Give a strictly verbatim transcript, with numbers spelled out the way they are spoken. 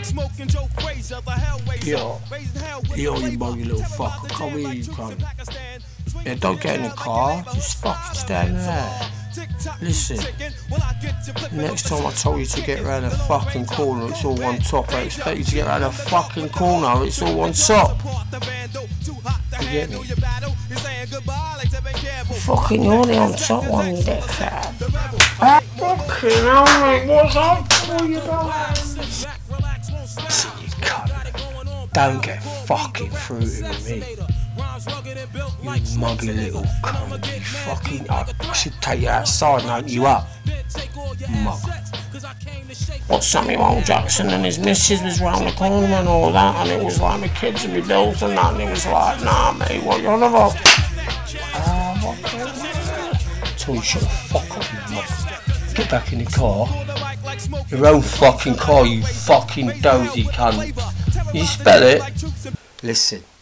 Yo, yo, you buggy little fucker, come here, you cunt. Yeah, don't get in the car, just fucking stand there. Listen, next time I told you to get round the fucking corner, it's all one top. I expect you to get round the fucking corner, it's all one top. You get me? Fucking, you're the on top one, you dickhead. Ah, fucking hell, mate, what's up? What are you doing? Listen, you cunt. Don't get fucking fruity with me. You muggy little cunt, you fucking... I should take you outside and open you up. Mug. What's Samuel Jackson and his missus was round the corner and all that, and it was like my kids and my bills and that, and it was like, nah mate, what you on about? Ah, what the... Tell you shut the fuck up, you mug. Get back in the car. Your own fucking car, you fucking dozy cunt. You spell it? Listen.